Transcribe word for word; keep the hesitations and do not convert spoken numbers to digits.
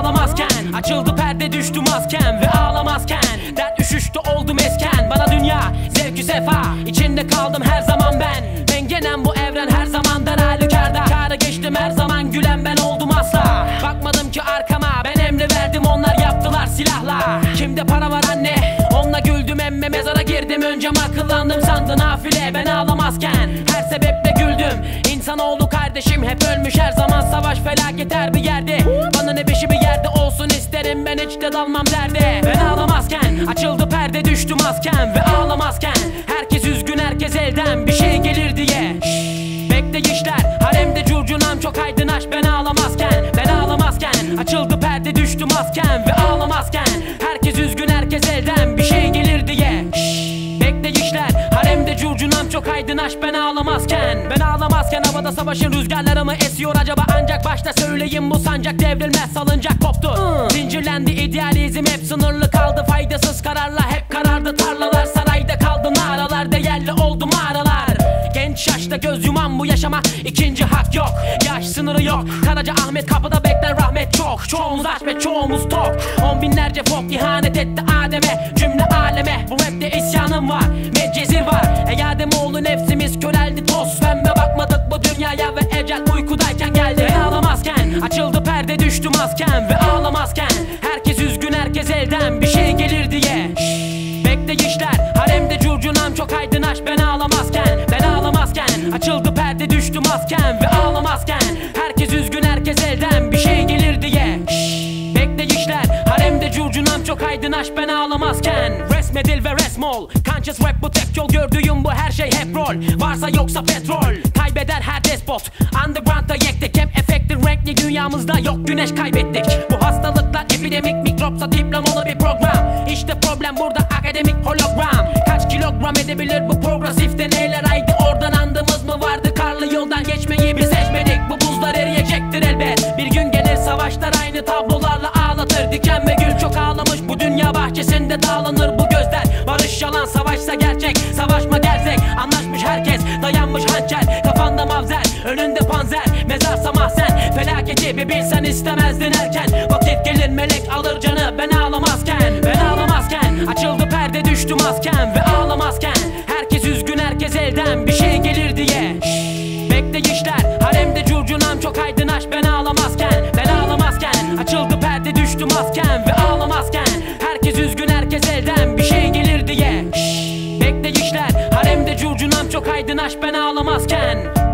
ağlamazken açıldı perde, düştü maskem ve ağlamazken dert üşüştü, oldum esken. Bana dünya zevkü sefa, içinde kaldım her zaman ben. Mengenem bu evren her zamandan halükarda. Kâra geçtim her zaman, gülen ben oldum asla. Bakmadım ki arkama, ben emri verdim, onlar yaptılar silahla. Kimde para var anne, onunla güldüm emme. Mezara girdim önce akıllandım, sandın nafile. Ben ağlamazken her sebeple güldüm. İnsanoğlu kardeşim hep ölmüş her zaman. Savaş felaket her bir yerde, bana ne beşi bir yerde olsun isterim. Ben hiç de dalmam derde. Ben ağlamazken açıldı perde, düştü maskem ve ağlamazken herkes üzgün, herkes elden bir şey gelir diye. Şşş, bekleyişler haremde curcunam çok aydınlaş. Ben ağlamazken, ben ağlamazken açıldı perde, düştü maskem ve ağlamazken herkes üzgün, herkes elden bir şey gelir diye. Şşş, bekleyişler haremde curcunam çok aydınlaş. Ben ağlamazken, ben ağlamazken havada savaşın rüzgarları mı esiyor acaba? Ancak başta söyleyeyim, bu sancak devrilmez, salıncak koptu. Zincirlendi idealizm, hep sınırlı kaldı. Faydasız kararla hep karardı tarlalar. Sarayda kaldı naralar, değerli oldu mağaralar. Genç yaşta göz yuman bu yaşama ikinci hak yok. Yaş sınırı yok, Karaca Ahmet kapıda bekler, rahmet çok. Çoğumuz aç ve çoğumuz tok. On binlerce fok ihanet etti Adem'e, cümle aleme. Bu rapte isyanım var, medcezir var. Ey Ademoğlu nefsimiz köreldi, toz pembe bakmadık bu dünyaya ve ecel uykudayken geldi. Ben ağlamazken açıldı perde, düştü maskem ve ağlamazken herkes üzgün, herkes elden bir şey gelir diye. Şşş, bekleyişler haremde curcunam çok aydınlaş. Ben ağlamazken, ben ağlamazken açıldı perde, düştü maskem ve ağlamazken herkes üzgün, herkes elden bir şey gelir diye. Şşş, bekleyişler haremde curcunam çok aydınlaş. Ben ağlamazken resmedil ve resmol, conscious rap bu tek yol. Gördüğüm bu her şey hep rol, varsa yoksa petrol. Kaybeder her despot, underground'da yektik. Hep efektin renkli dünyamızda yok, güneş kaybettik. Bu hastalıklar epidemik, mikropsa diplomalı bir program. İşte problem burada, akademik hologram. Kaç kilogram edebilir bu progresif deneyler? Haydi oradan andımız mı vardı? Karlı yoldan geçmeyi biz seçmedik, bu buzlar eriyecektir elbet. Bir gün gelir savaşlar aynı tablolarla ağlatır. Diken ve gül çok ağlamış, bu dünya bahçesinde dağlanır bu gözler. Barış yalan, savaşsa gerçek, savaşma gerzek. Anlaşmış herkes, dayanmış hançer. Kafanda mavzer, önünde panzer. Mezarsa mahzen, felaketi bir bilsen istemezdin erken. Vakit gelir melek alır canı, ben ağlamazken. Ben ağlamazken açıldı perde, düştü maskem ve ağlamazken herkes üzgün, herkes elden bir şey gelir diye. Şşş, bekleyişler haremde curcunam çok aydınlaş. Ben ağlamazken, ben ağlamazken açıldı perde, düştü maskem ve ağlamazken herkes üzgün, herkes elden bir şey gelir diye. Şşş, bekleyişler haremde curcunam çok aydınlaş. Ben ağlamazken.